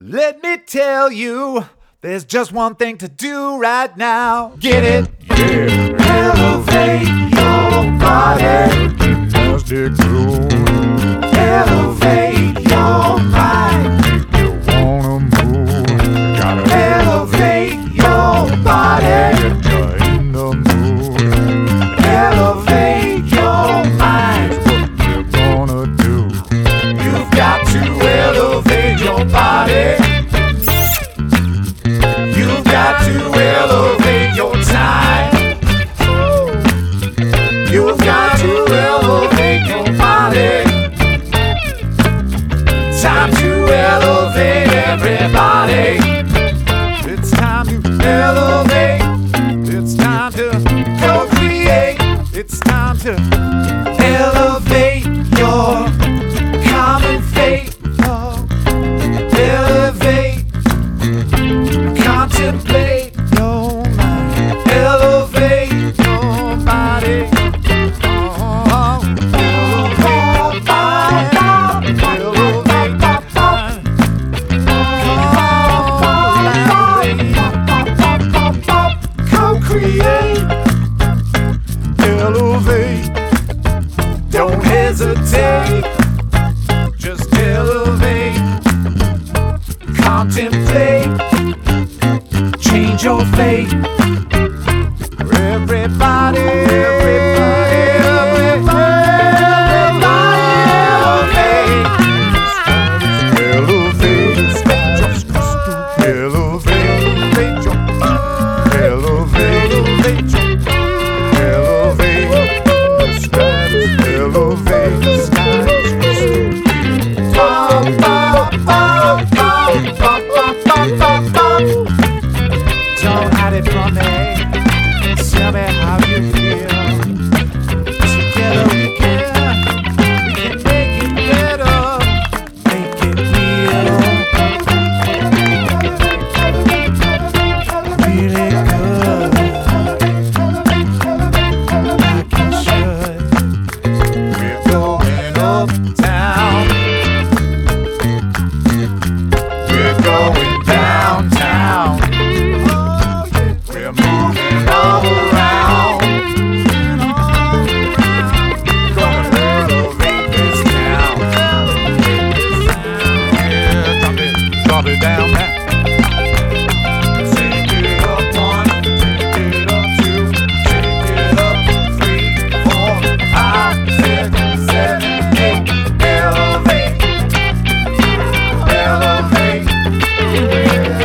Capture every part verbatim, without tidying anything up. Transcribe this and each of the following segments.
Let me tell you, there's just one thing to do right now. Get it? Yeah. Elevate your body. Gymnastic groove. Elevate your mind. Make you wanna move. Gotta Elevate your body. get you in the mood. Elevate your mind. What you gonna do? You've got to elevate your body. You've got to elevate your time. You've got to elevate your body. Time to elevate everybody. It's time to elevate. It's time to co-create. It's time to elevate your common fate. Oh, elevate, contemplate your mind. Elevate your body. Oh, elevate, elevate your mind. Oh, co-create. Elevate. Don't hesitate. Just elevate. Contemplate. Change your fate. Everybody, everybody, everybody, everybody, elevate. Just elevate. Elevate your mind. Elevate. Elevate your elevate. The status. Elevate the status. Bum, bum, bum, bum, bum, bum, bum, bum, bum. Don't hide it from me. Tell me how you feel. Together we can, we can make it better, make it real, really good, like it should. We're going uptown. We're going downtown. We're moving all around. Gonna elevate this town. Yeah, drop it, drop it down now. Take it up one, take it up two, take it up three, four, five, six, seven, eight. Elevate, elevate, elevate.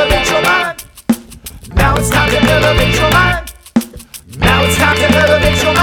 Now it's time to elevate your mind. Now it's time to elevate your mind.